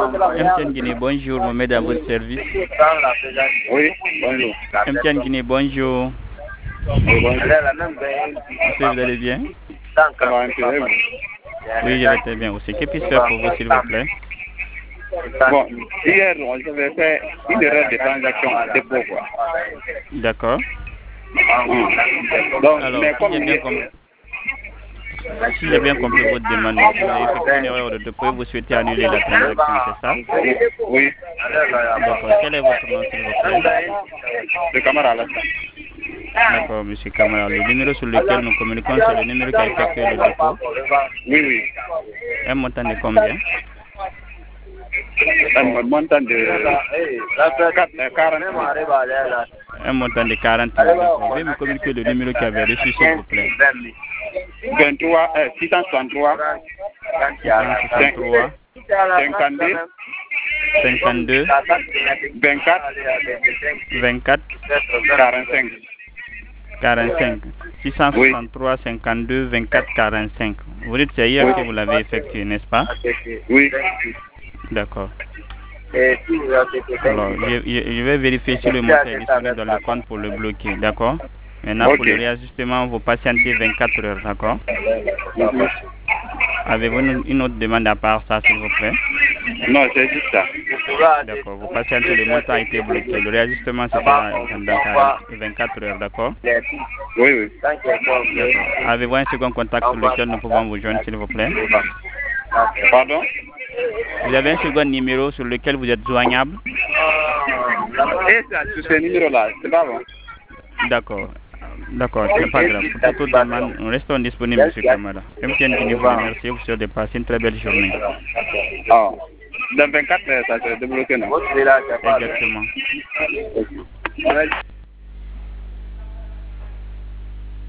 MTN Guinée, bonjour, Mohamed à votre service. Oui, bonjour. MTN Guinée, bonjour. Oui, bonjour. Monsieur, vous allez bien? Ça va un peu, vous? Oui, je vais très bien aussi. Que puis-je faire pour vous, s'il vous plaît? Bon, hier, j'avais fait une erreur de transaction à dépôt, quoi. D'accord. Donc, Alors, mais comme si j'ai bien compris votre demande, vous avez effectué une erreur de dépôt et vous souhaitez annuler la transaction, c'est ça? Oui, D'accord. Quel est votre nom, s'il vous plaît? le camarade Alassane. D'accord, monsieur Kamara. Le numéro sur lequel nous communiquons, c'est le numéro qui a effectué le dépôt. Oui, oui. Un montant de combien? Un montant de 40 000. Un montant de 40 000. D'accord. Vous pouvez me communiquer le numéro qui avait reçu, s'il vous plaît. 663 663 52 52 24 24 45. 45. 663 52 24 45. Vous dites c'est hier que vous l'avez effectué, n'est-ce pas? Oui. D'accord. Alors, je vais vérifier si le montant est disponible dans le compte pour le bloquer, d'accord? Maintenant, pour le réajustement, vous patientez 24 heures, d'accord? Avez-vous une autre demande à part ça, s'il vous plaît? Non, c'est juste ça. D'accord, vous patientez, le montant a été bloqué. Le réajustement, c'est dans 24 heures, d'accord? Oui, oui. D'accord. Avez-vous un second contact sur lequel nous pouvons vous joindre, s'il vous plaît? Pardon? Vous avez un second numéro sur lequel vous êtes joignable? Et ça, sur ce numéro-là, c'est pas bon. D'accord. D'accord, c'est pas grave. Pour toute demande, nous restons disponibles, monsieur Kamara. MTN Guinée vous remercie. Vous souhaite de passer une très belle journée. Ah. Dans 24 heures, ça serait débloqué, non? Exactement.